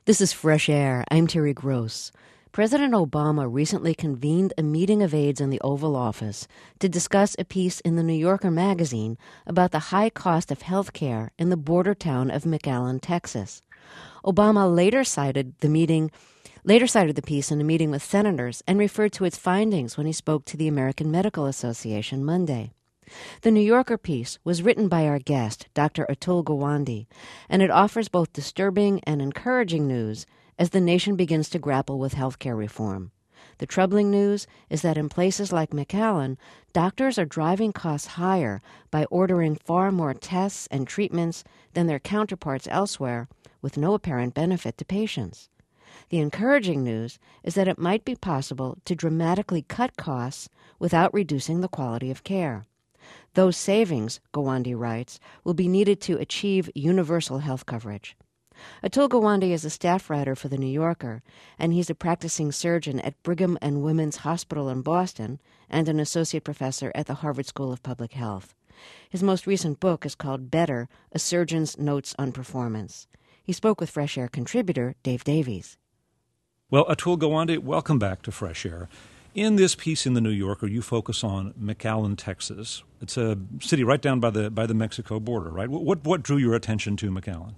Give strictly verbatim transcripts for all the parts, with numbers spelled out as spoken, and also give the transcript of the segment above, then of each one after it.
This is Fresh Air. I'm Terry Gross. President Obama recently convened a meeting of aides in the Oval Office to discuss a piece in the New Yorker magazine about the high cost of health care in the border town of McAllen, Texas. Obama later cited the meeting, later cited the piece in a meeting with senators and referred to its findings when he spoke to the American Medical Association Monday. The New Yorker piece was written by our guest, Doctor Atul Gawande, and it offers both disturbing and encouraging news as the nation begins to grapple with health care reform. The troubling news is that in places like McAllen, doctors are driving costs higher by ordering far more tests and treatments than their counterparts elsewhere, with no apparent benefit to patients. The encouraging news is that it might be possible to dramatically cut costs without reducing the quality of care. Those savings, Gawande writes, will be needed to achieve universal health coverage. Atul Gawande is a staff writer for The New Yorker, and he's a practicing surgeon at Brigham and Women's Hospital in Boston and an associate professor at the Harvard School of Public Health. His most recent book is called Better, A Surgeon's Notes on Performance. He spoke with Fresh Air contributor Dave Davies. Well, Atul Gawande, welcome back to Fresh Air. In this piece in The New Yorker, you focus on McAllen, Texas. It's a city right down by the by the Mexico border, right? What what drew your attention to McAllen?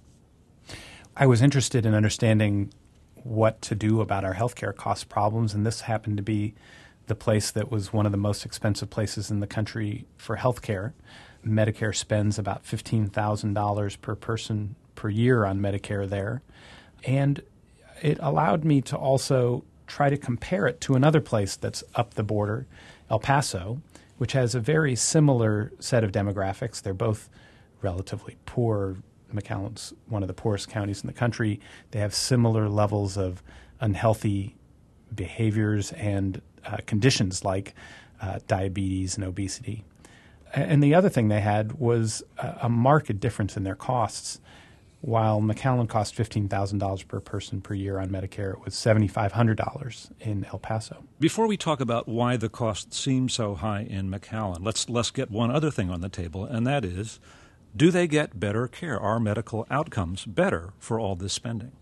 I was interested in understanding what to do about our healthcare cost problems, and this happened to be the place that was one of the most expensive places in the country for healthcare. Medicare spends about fifteen thousand dollars per person per year on Medicare there, and it allowed me to also try to compare it to another place that's up the border, El Paso, which has a very similar set of demographics. They're both relatively poor. McAllen's one of the poorest counties in the country. They have similar levels of unhealthy behaviors and uh, conditions like uh, diabetes and obesity. And the other thing they had was a, a marked difference in their costs. While McAllen cost fifteen thousand dollars per person per year on Medicare, it was seven thousand five hundred dollars in El Paso. Before we talk about why the cost seems so high in McAllen, let's let's get one other thing on the table, and that is, do they get better care? Are medical outcomes better for all this spending?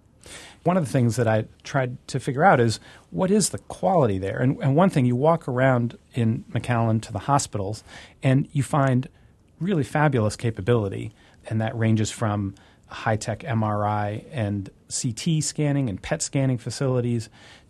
One of the things that I tried to figure out is, what is the quality there? And, and one thing, you walk around in McAllen to the hospitals, and you find really fabulous capability, and that ranges from high-tech M R I and C T scanning and P E T scanning facilities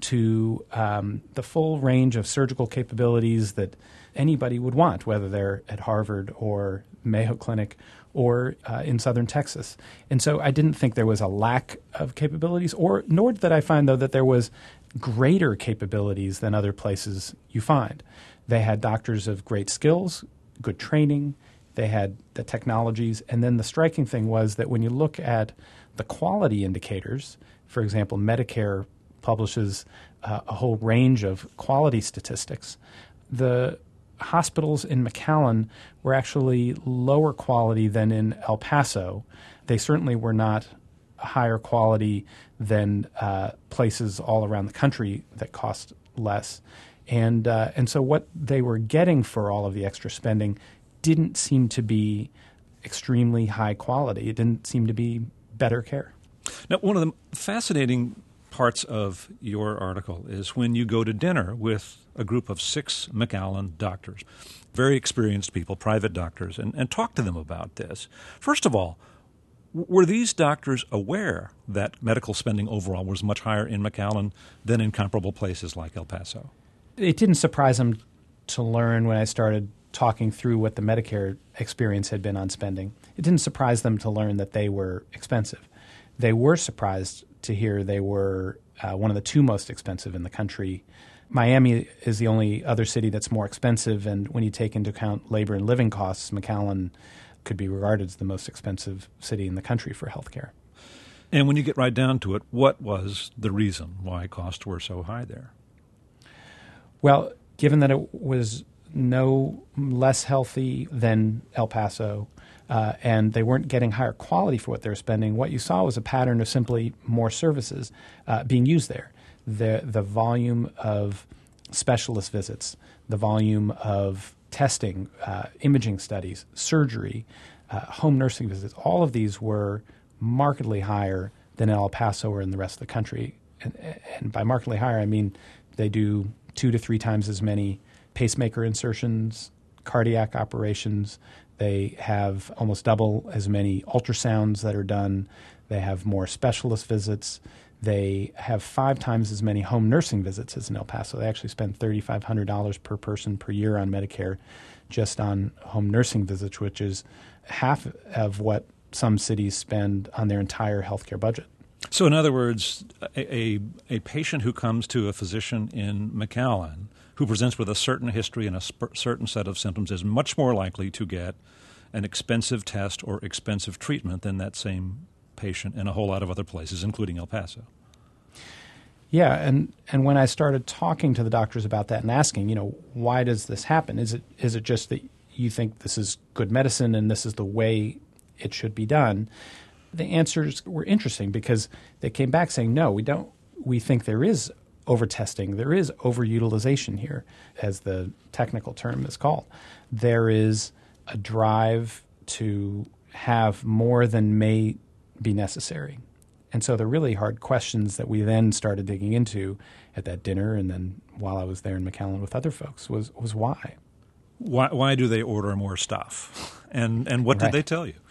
to um, the full range of surgical capabilities that anybody would want, whether they're at Harvard or Mayo Clinic or uh, in southern Texas. And so I didn't think there was a lack of capabilities, or nor did I find, though, that there was greater capabilities than other places you find. They had doctors of great skills, good training. They had the technologies. And then the striking thing was that when you look at the quality indicators, for example, Medicare publishes uh, a whole range of quality statistics. The hospitals in McAllen were actually lower quality than in El Paso. They certainly were not higher quality than uh, places all around the country that cost less. And, uh, and so what they were getting for all of the extra spending didn't seem to be extremely high quality. It didn't seem to be better care. Now, one of the fascinating parts of your article is when you go to dinner with a group of six McAllen doctors, very experienced people, private doctors, and, and talk to them about this. First of all, were these doctors aware that medical spending overall was much higher in McAllen than in comparable places like El Paso? It didn't surprise them to learn when I started talking through what the Medicare experience had been on spending. It didn't surprise them to learn that they were expensive. They were surprised to hear they were uh, one of the two most expensive in the country. Miami is the only other city that's more expensive, and when you take into account labor and living costs, McAllen could be regarded as the most expensive city in the country for health care. And when you get right down to it, what was the reason why costs were so high there? Well, given that it was no less healthy than El Paso, uh, and they weren't getting higher quality for what they were spending, what you saw was a pattern of simply more services uh, being used there. The, the volume of specialist visits, the volume of testing, uh, imaging studies, surgery, uh, home nursing visits, all of these were markedly higher than in El Paso or in the rest of the country. And, and by markedly higher, I mean they do two to three times as many pacemaker insertions, cardiac operations. They have almost double as many ultrasounds that are done. They have more specialist visits. They have five times as many home nursing visits as in El Paso. They actually spend three thousand five hundred dollars per person per year on Medicare just on home nursing visits, which is half of what some cities spend on their entire healthcare budget. So in other words, a, a, a patient who comes to a physician in McAllen who presents with a certain history and a sp- certain set of symptoms is much more likely to get an expensive test or expensive treatment than that same patient in a whole lot of other places, including El Paso. Yeah, and, and when I started talking to the doctors about that and asking, you know, why does this happen? Is it is it just that you think this is good medicine and this is the way it should be done? The answers were interesting because they came back saying, no, we don't. We think there is over-testing. There is overutilization here, as the technical term is called. There is a drive to have more than may be necessary. And so the really hard questions that we then started digging into at that dinner and then while I was there in McAllen with other folks was was why. Why, why do they order more stuff? And, and what Right. did they tell you?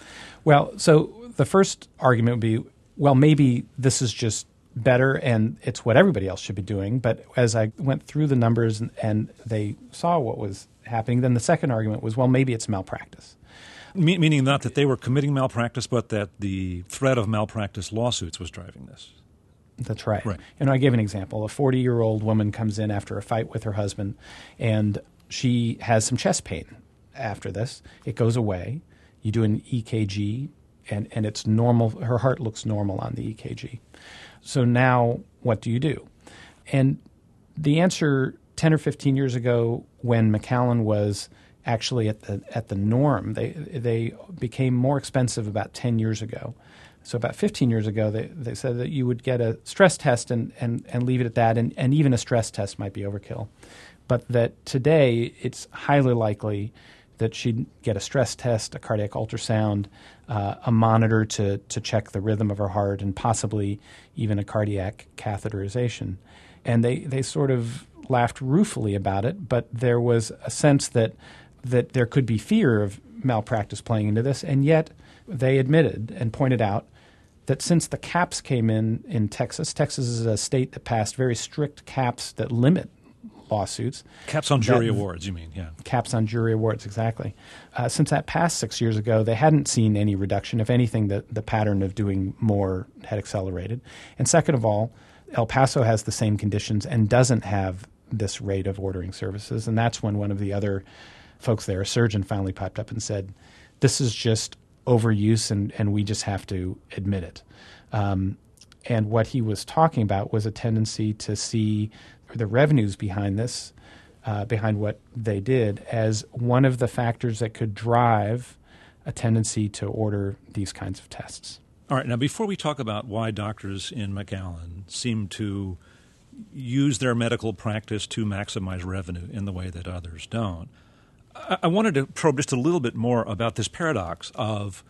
Well, so the first argument would be, well, maybe this is just better and it's what everybody else should be doing. But as I went through the numbers and, and they saw what was happening, then the second argument was, well, maybe it's malpractice. Me- meaning not that they were committing malpractice, but that the threat of malpractice lawsuits was driving this. That's right. Right. You know, I gave an example. A forty-year-old woman comes in after a fight with her husband, and she has some chest pain after this. It goes away. You do an E K G, and, and it's normal. Her heart looks normal on the E K G. So now what do you do? And the answer ten or fifteen years ago when McAllen was actually at the at the norm, they they became more expensive about ten years ago. So about fifteen years ago, they, they said that you would get a stress test and, and, and leave it at that, and, and even a stress test might be overkill. But that today it's highly likely that she'd get a stress test, a cardiac ultrasound, uh, a monitor to, to check the rhythm of her heart, and possibly even a cardiac catheterization. And they, they sort of laughed ruefully about it, but there was a sense that that there could be fear of malpractice playing into this, and yet they admitted and pointed out that since the caps came in in Texas, Texas is a state that passed very strict caps that limit lawsuits. Caps on jury that, awards, you mean, yeah. Caps on jury awards, exactly. Uh, since that passed six years ago, they hadn't seen any reduction. If anything, the, the pattern of doing more had accelerated. And second of all, El Paso has the same conditions and doesn't have this rate of ordering services, and that's when one of the other folks there, a surgeon, finally piped up and said, this is just overuse and, and we just have to admit it. Um, and what he was talking about was a tendency to see the revenues behind this, uh, behind what they did, as one of the factors that could drive a tendency to order these kinds of tests. All right. Now, before we talk about why doctors in McAllen seem to use their medical practice to maximize revenue in the way that others don't, I wanted to probe just a little bit more about this paradox of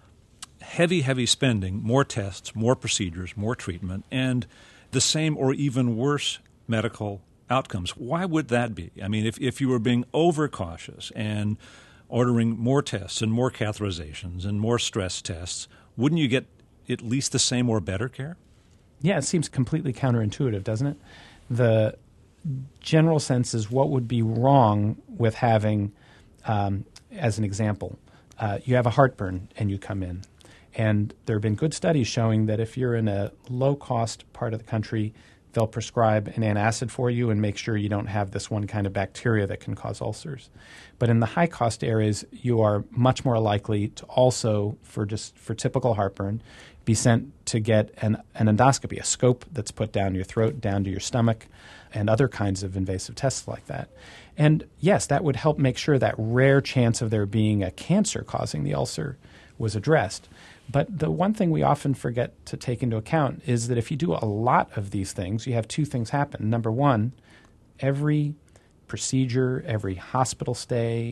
heavy, heavy spending, more tests, more procedures, more treatment, and the same or even worse medical outcomes. Why would that be? I mean, if, if you were being overcautious and ordering more tests and more catheterizations and more stress tests, wouldn't you get at least the same or better care? Yeah, it seems completely counterintuitive, doesn't it? The general sense is what would be wrong with having, um, as an example, uh, you have a heartburn and you come in. And there have been good studies showing that if you're in a low-cost part of the country, they'll prescribe an antacid for you and make sure you don't have this one kind of bacteria that can cause ulcers. But in the high-cost areas, you are much more likely to also, for just for typical heartburn, be sent to get an, an endoscopy, a scope that's put down your throat, down to your stomach, and other kinds of invasive tests like that. And yes, that would help make sure that rare chance of there being a cancer causing the ulcer was addressed. But the one thing we often forget to take into account is that if you do a lot of these things, you have two things happen. Number one, every procedure, every hospital stay,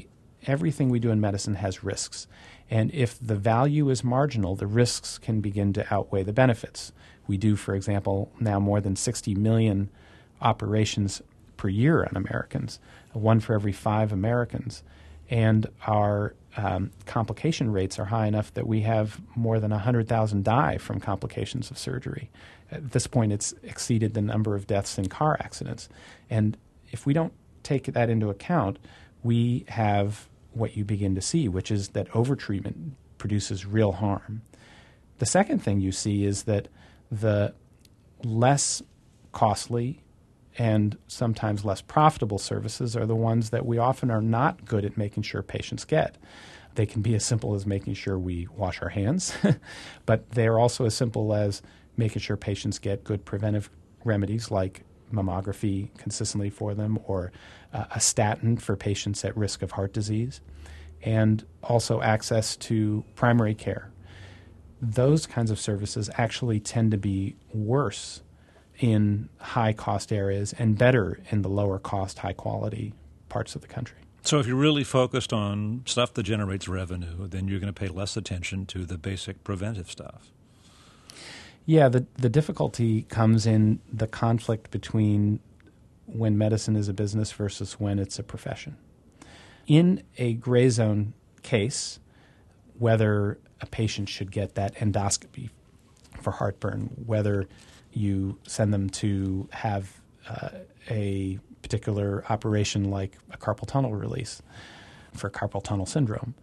everything we do in medicine has risks. And if the value is marginal, the risks can begin to outweigh the benefits. We do, for example, now more than sixty million operations per year on Americans, one for every five Americans. And our um, complication rates are high enough that we have more than one hundred thousand die from complications of surgery. At this point, it's exceeded the number of deaths in car accidents. And if we don't take that into account, we have what you begin to see, which is that overtreatment produces real harm. The second thing you see is that the less costly and sometimes less profitable services are the ones that we often are not good at making sure patients get. They can be as simple as making sure we wash our hands, but they're also as simple as making sure patients get good preventive remedies like mammography consistently for them, or uh, a statin for patients at risk of heart disease, and also access to primary care. Those kinds of services actually tend to be worse in high-cost areas and better in the lower-cost, high-quality parts of the country. So if you're really focused on stuff that generates revenue, then you're going to pay less attention to the basic preventive stuff. Yeah, the, the difficulty comes in the conflict between when medicine is a business versus when it's a profession. In a gray zone case, whether a patient should get that endoscopy for heartburn, whether you send them to have uh, a particular operation like a carpal tunnel release for carpal tunnel syndrome,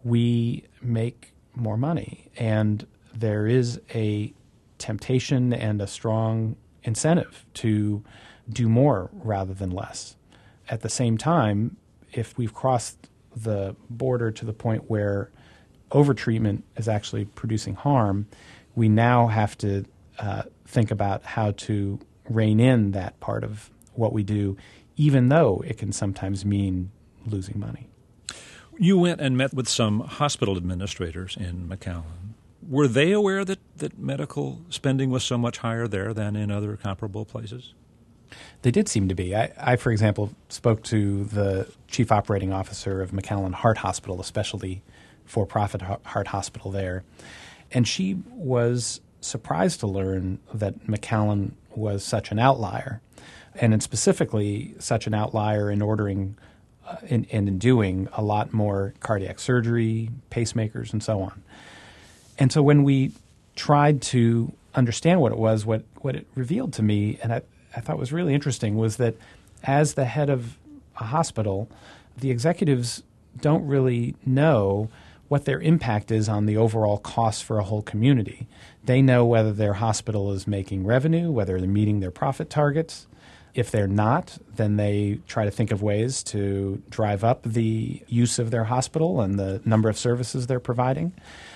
we make more money. And there is a temptation and a strong incentive to do more rather than less. At the same time, if we've crossed the border to the point where overtreatment is actually producing harm, we now have to uh, think about how to rein in that part of what we do, even though it can sometimes mean losing money. You went and met with some hospital administrators in McAllen. Were they aware that, that medical spending was so much higher there than in other comparable places? They did seem to be. I, I, for example, spoke to the chief operating officer of McAllen Heart Hospital, a specialty for-profit heart hospital there, and she was surprised to learn that McAllen was such an outlier, and in specifically such an outlier in ordering uh, in, and in doing a lot more cardiac surgery, pacemakers, and so on. And so when we tried to understand what it was, what, what it revealed to me, and I, I thought was really interesting, was that as the head of a hospital, the executives don't really know what their impact is on the overall cost for a whole community. They know whether their hospital is making revenue, whether they're meeting their profit targets. If they're not, then they try to think of ways to drive up the use of their hospital and the number of services they're providing.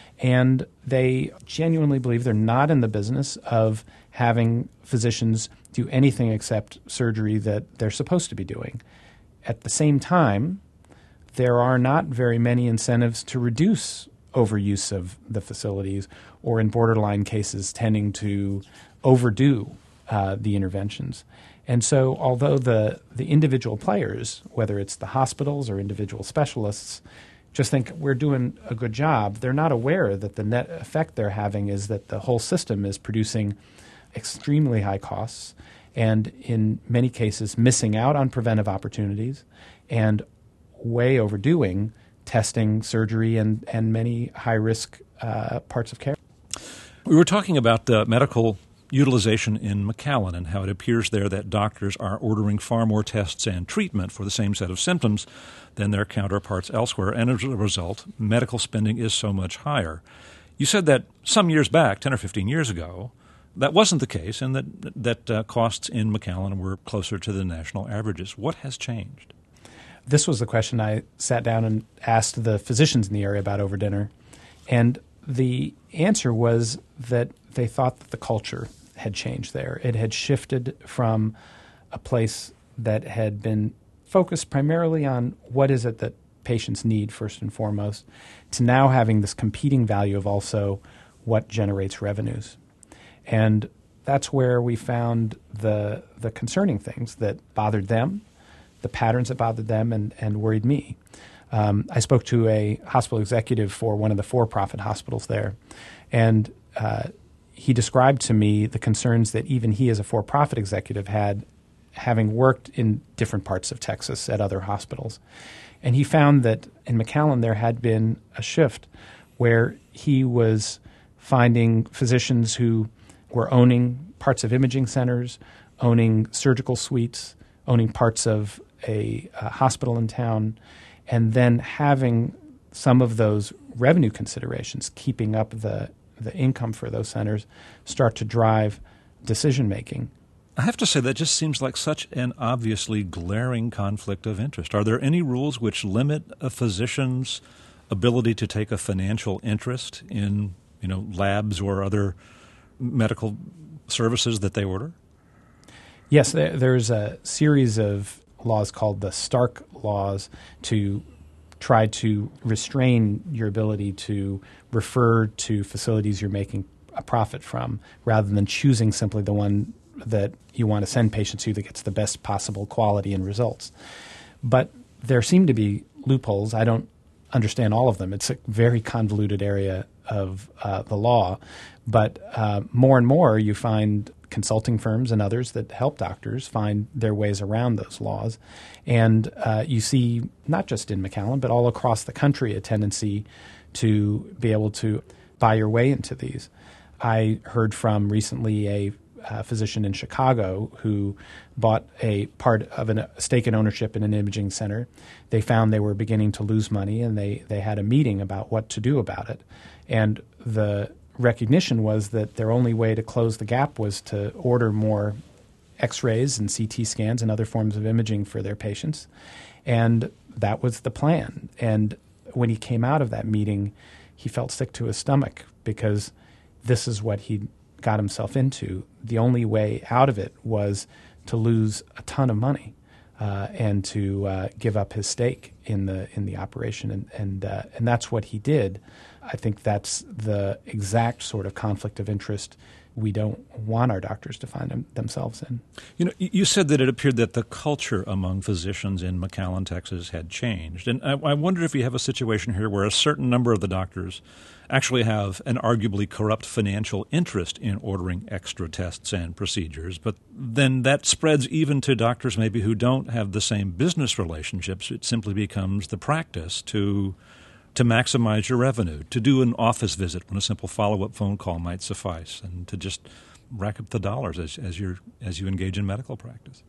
And they genuinely believe they're not in the business of having physicians do anything except surgery that they're supposed to be doing. At the same time, there are not very many incentives to reduce overuse of the facilities, or in borderline cases tending to overdo uh, the interventions. And so although the, the individual players, whether it's the hospitals or individual specialists, just think we're doing a good job, they're not aware that the net effect they're having is that the whole system is producing extremely high costs and in many cases missing out on preventive opportunities and way overdoing testing, surgery, and, and many high-risk uh, parts of care. We were talking about uh, medical utilization in McAllen and how it appears there that doctors are ordering far more tests and treatment for the same set of symptoms than their counterparts elsewhere, and as a result, medical spending is so much higher. You said that some years back, ten or fifteen years ago, that wasn't the case, and that, that uh, costs in McAllen were closer to the national averages. What has changed? This was the question I sat down and asked the physicians in the area about over dinner, and the answer was that they thought that the culture had changed there. It had shifted from a place that had been focused primarily on what is it that patients need first and foremost, to now having this competing value of also what generates revenues. And that's where we found the the concerning things that bothered them, the patterns that bothered them and, and worried me. Um, I spoke to a hospital executive for one of the for-profit hospitals there, and uh, he described to me the concerns that even he as a for-profit executive had, having worked in different parts of Texas at other hospitals. And he found that in McAllen there had been a shift where he was finding physicians who were owning parts of imaging centers, owning surgical suites, owning parts of a, a hospital in town, and then having some of those revenue considerations, keeping up the, the income for those centers, start to drive decision-making. I have to say that just seems like such an obviously glaring conflict of interest. Are there any rules which limit a physician's ability to take a financial interest in, you know, labs or other medical services that they order? Yes, there, there's a series of laws called the Stark laws to try to restrain your ability to refer to facilities you're making a profit from, rather than choosing simply the one that you want to send patients to that gets the best possible quality and results. But there seem to be loopholes. I don't understand all of them. It's a very convoluted area of uh, the law. But uh, more and more you find consulting firms and others that help doctors find their ways around those laws. And uh, you see, not just in McAllen, but all across the country, a tendency to be able to buy your way into these. I heard from recently a uh, physician in Chicago who bought a part of an, a stake in ownership in an imaging center. They found they were beginning to lose money, and they, they had a meeting about what to do about it. And the recognition was that their only way to close the gap was to order more X-rays and C T scans and other forms of imaging for their patients. And that was the plan. And when he came out of that meeting, he felt sick to his stomach because this is what he got himself into. The only way out of it was to lose a ton of money uh, and to uh, give up his stake in the in the operation. And and, uh, and that's what he did. I think that's the exact sort of conflict of interest we don't want our doctors to find them, themselves in. You know, you said that it appeared that the culture among physicians in McAllen, Texas had changed. And I, I wonder if you have a situation here where a certain number of the doctors actually have an arguably corrupt financial interest in ordering extra tests and procedures, but then that spreads even to doctors maybe who don't have the same business relationships. It simply becomes the practice to to maximize your revenue, to do an office visit when a simple follow-up phone call might suffice, and to just rack up the dollars as, as, you're, as you engage in medical practice.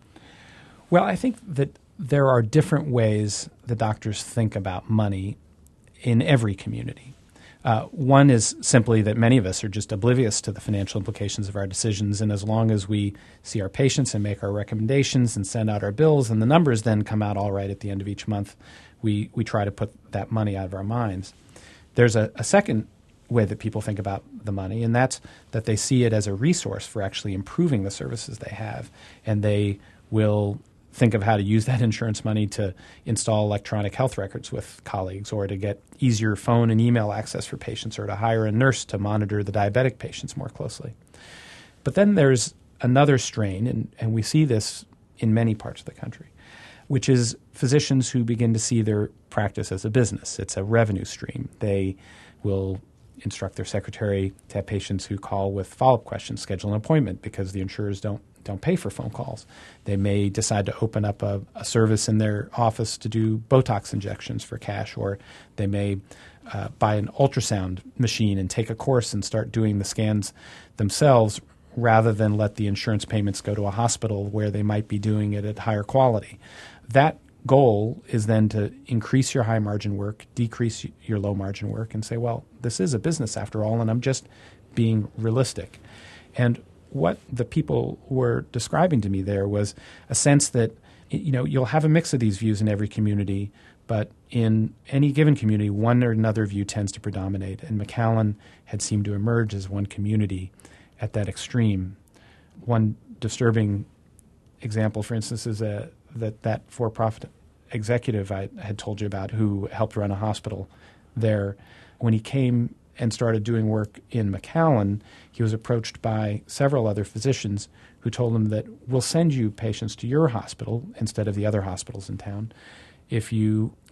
Well, I think that there are different ways the doctors think about money in every community. Uh, one is simply that many of us are just oblivious to the financial implications of our decisions, and as long as we see our patients and make our recommendations and send out our bills, and the numbers then come out all right at the end of each month, we, we try to put that money out of our minds. There's a, a second way that people think about the money, and that's that they see it as a resource for actually improving the services they have, and they will think of how to use that insurance money to install electronic health records with colleagues, or to get easier phone and email access for patients, or to hire a nurse to monitor the diabetic patients more closely. But then there's another strain, and, and we see this in many parts of the country, which is physicians who begin to see their practice as a business. It's a revenue stream. They will instruct their secretary to have patients who call with follow-up questions, schedule an appointment because the insurers don't don't pay for phone calls. They may decide to open up a, a service in their office to do Botox injections for cash, or they may uh, buy an ultrasound machine and take a course and start doing the scans themselves rather than let the insurance payments go to a hospital where they might be doing it at higher quality. That goal is then to increase your high-margin work, decrease your low-margin work, and say, well, this is a business after all, and I'm just being realistic. And what the people were describing to me there was a sense that, you know, you'll have a mix of these views in every community, but in any given community, one or another view tends to predominate. And McAllen had seemed to emerge as one community at that extreme. One disturbing example, for instance, is a, that that for-profit executive I had told you about who helped run a hospital there. When he came and started doing work in McAllen, he was approached by several other physicians who told him that we'll send you patients to your hospital instead of the other hospitals in town if you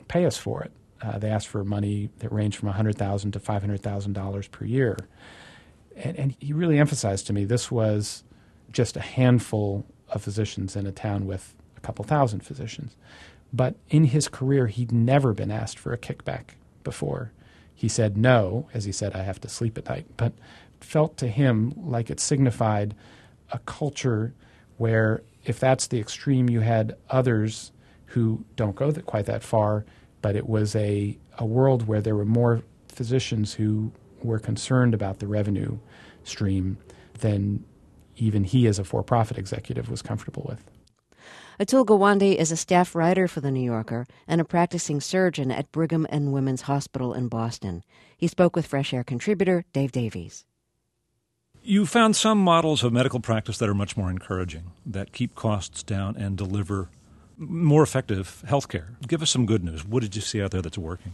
pay us for it. Uh, they asked for money that ranged from one hundred thousand dollars to five hundred thousand dollars per year. And, and he really emphasized to me this was just a handful of physicians in a town with a couple thousand physicians. But in his career, he'd never been asked for a kickback before. He said no, as he said, I have to sleep at night, but felt to him like it signified a culture where if that's the extreme, you had others who don't go that, quite that far, but it was a, a world where there were more physicians who were concerned about the revenue stream than even he as a for-profit executive was comfortable with. Atul Gawande is a staff writer for The New Yorker and a practicing surgeon at Brigham and Women's Hospital in Boston. He spoke with Fresh Air contributor Dave Davies. You found some models of medical practice that are much more encouraging, that keep costs down and deliver more effective health care. Give us some good news. What did you see out there that's working?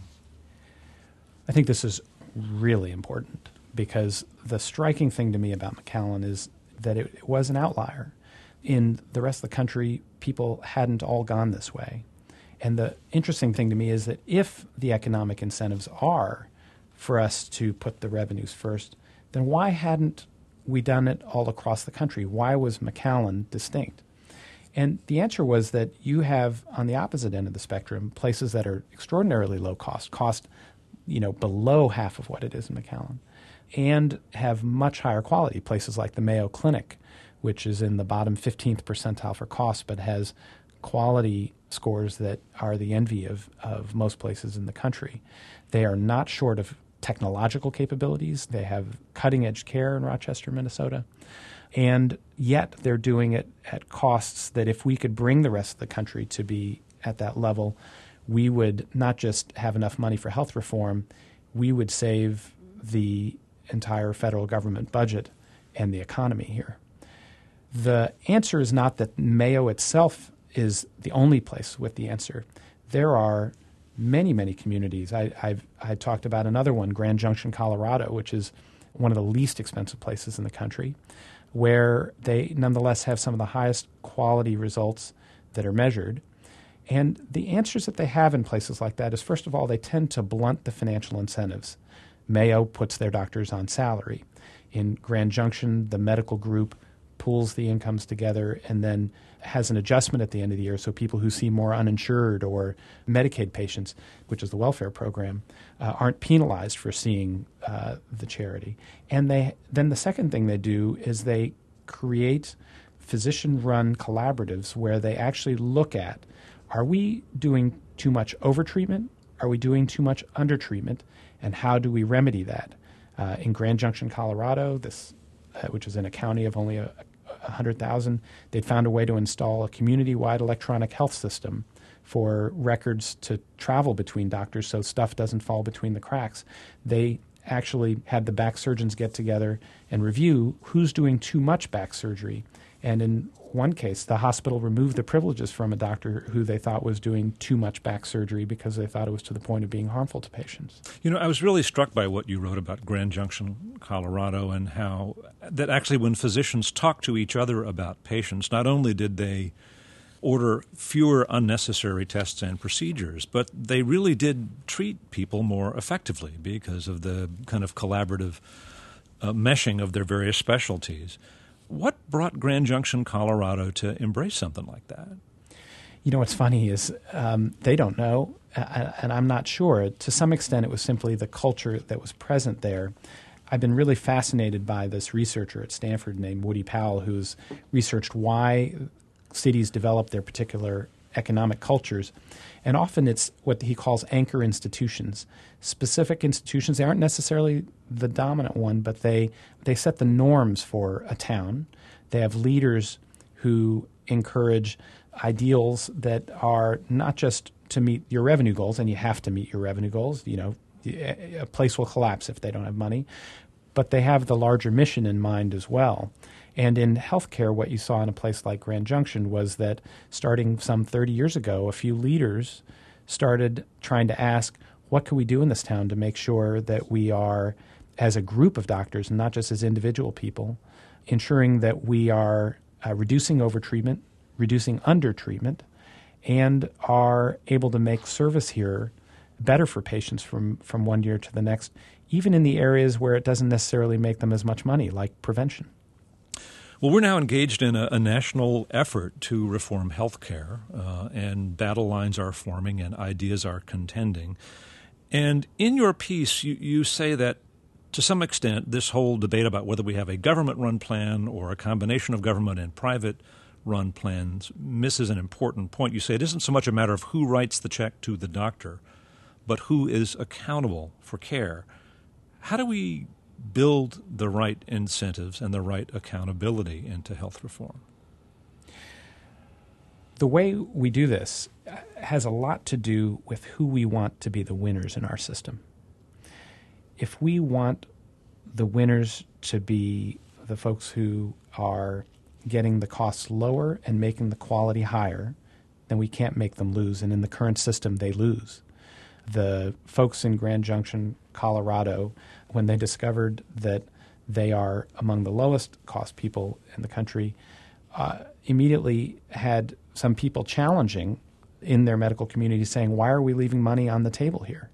I think this is really important because the striking thing to me about McAllen is that it, it was an outlier. In the rest of the country, people hadn't all gone this way. And the interesting thing to me is that if the economic incentives are for us to put the revenues first, then why hadn't we done it all across the country? Why was McAllen distinct? And the answer was that you have, on the opposite end of the spectrum, places that are extraordinarily low cost, cost you know, below half of what it is in McAllen, and have much higher quality, places like the Mayo Clinic, which is in the bottom fifteenth percentile for cost, but has quality scores that are the envy of, of most places in the country. They are not short of technological capabilities. They have cutting-edge care in Rochester, Minnesota. And yet they're doing it at costs that if we could bring the rest of the country to be at that level, we would not just have enough money for health reform, we would save the entire federal government budget and the economy here. The answer is not that Mayo itself is the only place with the answer. There are many, many communities. I, I've I talked about another one, Grand Junction, Colorado, which is one of the least expensive places in the country, where they nonetheless have some of the highest quality results that are measured. And the answers that they have in places like that is, first of all, they tend to blunt the financial incentives. Mayo puts their doctors on salary. In Grand Junction, the medical group pools the incomes together and then has an adjustment at the end of the year so people who see more uninsured or Medicaid patients, which is the welfare program, uh, aren't penalized for seeing uh, the charity. And they then the second thing they do is they create physician-run collaboratives where they actually look at, are we doing too much overtreatment? Are we doing too much undertreatment? And how do we remedy that? Uh, in Grand Junction, Colorado, this uh, which is in a county of only a, a hundred thousand, they'd found a way to install a community-wide electronic health system for records to travel between doctors so stuff doesn't fall between the cracks. They actually had the back surgeons get together and review who's doing too much back surgery. And in one case, the hospital removed the privileges from a doctor who they thought was doing too much back surgery because they thought it was to the point of being harmful to patients. You know, I was really struck by what you wrote about Grand Junction, Colorado, and how that actually when physicians talk to each other about patients, not only did they order fewer unnecessary tests and procedures, but they really did treat people more effectively because of the kind of collaborative uh, meshing of their various specialties. What brought Grand Junction, Colorado to embrace something like that? You know, what's funny is um, they don't know, uh, and I'm not sure. To some extent, it was simply the culture that was present there. I've been really fascinated by this researcher at Stanford named Woody Powell, who's researched why cities develop their particular economic cultures. And often it's what he calls anchor institutions, specific institutions. They aren't necessarily the dominant one, but they, they set the norms for a town. They have leaders who encourage ideals that are not just to meet your revenue goals, and you have to meet your revenue goals. You know, a place will collapse if they don't have money, but they have the larger mission in mind as well. And in healthcare, what you saw in a place like Grand Junction was that starting some thirty years ago, a few leaders started trying to ask, what can we do in this town to make sure that we are, as a group of doctors, and not just as individual people, ensuring that we are uh, reducing overtreatment, reducing undertreatment, and are able to make service here better for patients from, from one year to the next, even in the areas where it doesn't necessarily make them as much money, like prevention. Well, we're now engaged in a, a national effort to reform healthcare, uh, and battle lines are forming and ideas are contending. And in your piece, you, you say that to some extent, this whole debate about whether we have a government-run plan or a combination of government and private-run plans misses an important point. You say it isn't so much a matter of who writes the check to the doctor, but who is accountable for care. How do we build the right incentives and the right accountability into health reform? The way we do this has a lot to do with who we want to be the winners in our system. If we want the winners to be the folks who are getting the costs lower and making the quality higher, then we can't make them lose. And in the current system, they lose. The folks in Grand Junction, Colorado, when they discovered that they are among the lowest cost people in the country, uh, immediately had some people challenging in their medical community saying, why are we leaving money on the table here?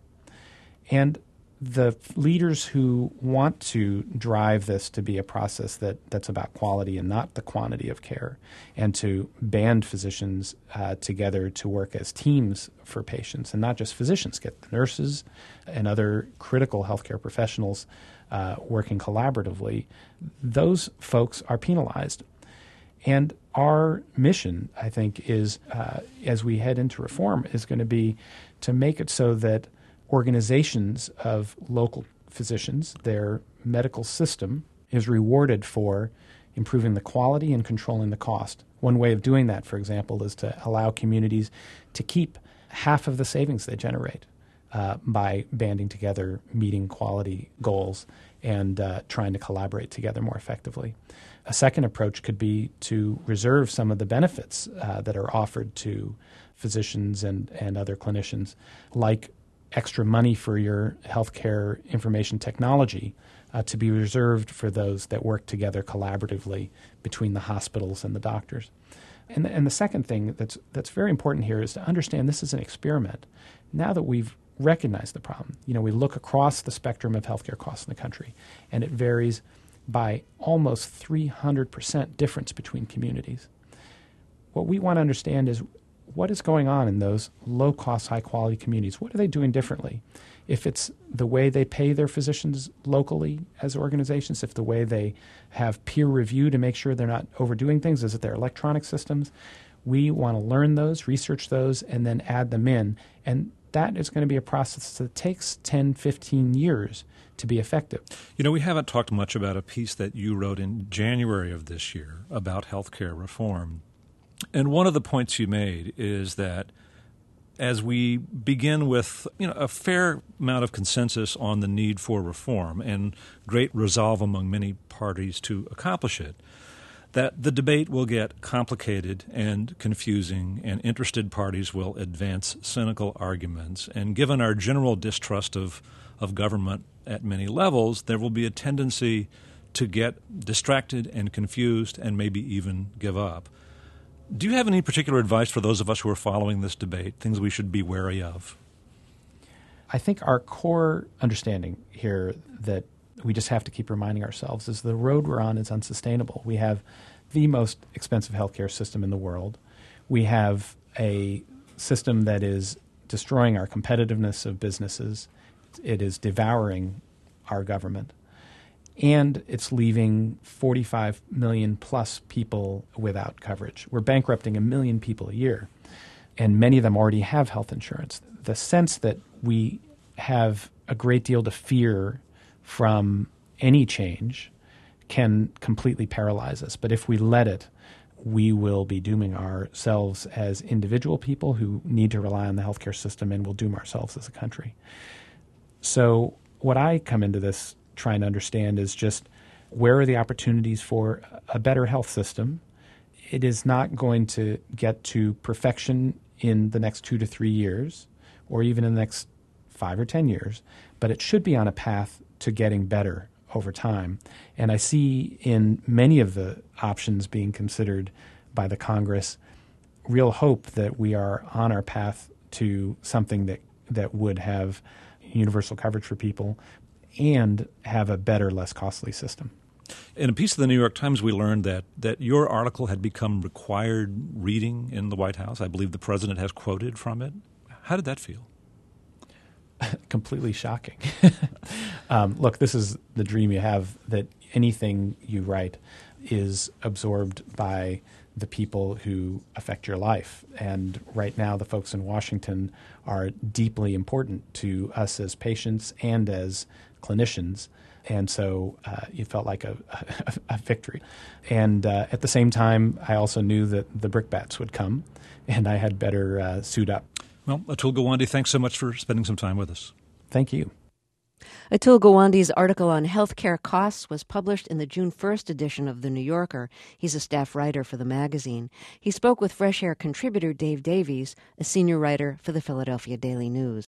And the leaders who want to drive this to be a process that, that's about quality and not the quantity of care, and to band physicians uh, together to work as teams for patients, and not just physicians, get the nurses and other critical healthcare professionals uh, working collaboratively, those folks are penalized. And our mission, I think, is, uh, as we head into reform, is going to be to make it so that organizations of local physicians, their medical system, is rewarded for improving the quality and controlling the cost. One way of doing that, for example, is to allow communities to keep half of the savings they generate uh, by banding together, meeting quality goals, and uh, trying to collaborate together more effectively. A second approach could be to reserve some of the benefits uh, that are offered to physicians and, and other clinicians, like extra money for your healthcare information technology, uh, to be reserved for those that work together collaboratively between the hospitals and the doctors. And, and the second thing that's that's very important here is to understand this is an experiment. Now that we've recognized the problem, you know, we look across the spectrum of healthcare costs in the country, and it varies by almost three hundred percent difference between communities. What we want to understand is what is going on in those low-cost, high-quality communities. What are they doing differently? If it's the way they pay their physicians locally as organizations, if the way they have peer review to make sure they're not overdoing things, is it their electronic systems? We want to learn those, research those, and then add them in. And that is going to be a process that takes ten, fifteen years to be effective. You know, we haven't talked much about a piece that you wrote in January of this year about healthcare reform. And one of the points you made is that as we begin with, you know, a fair amount of consensus on the need for reform and great resolve among many parties to accomplish it, that the debate will get complicated and confusing, and interested parties will advance cynical arguments. And given our general distrust of, of government at many levels, there will be a tendency to get distracted and confused and maybe even give up. Do you have any particular advice for those of us who are following this debate, things we should be wary of? I think our core understanding here that we just have to keep reminding ourselves is the road we're on is unsustainable. We have the most expensive healthcare system in the world. We have a system that is destroying our competitiveness of businesses. It is devouring our government. And it's leaving forty-five million plus people without coverage. We're bankrupting a million people a year, and many of them already have health insurance. The sense that we have a great deal to fear from any change can completely paralyze us. But if we let it, we will be dooming ourselves as individual people who need to rely on the healthcare system, and we'll doom ourselves as a country. So what I come into this trying to understand is just where are the opportunities for a better health system. It is not going to get to perfection in the next two to three years or even in the next five or ten years, but it should be on a path to getting better over time. And I see in many of the options being considered by the Congress real hope that we are on our path to something that, that would have universal coverage for people and have a better, less costly system. In a piece of the New York Times, we learned that, that your article had become required reading in the White House. I believe the president has quoted from it. How did that feel? Completely shocking. um, look, this is the dream you have, that anything you write is absorbed by the people who affect your life. And right now, the folks in Washington are deeply important to us as patients and as clinicians. And so uh, it felt like a, a, a victory. And uh, at the same time, I also knew that the brickbats would come, and I had better uh, suit up. Well, Atul Gawande, thanks so much for spending some time with us. Thank you. Atul Gawande's article on healthcare costs was published in the June first edition of The New Yorker. He's a staff writer for the magazine. He spoke with Fresh Air contributor Dave Davies, a senior writer for the Philadelphia Daily News.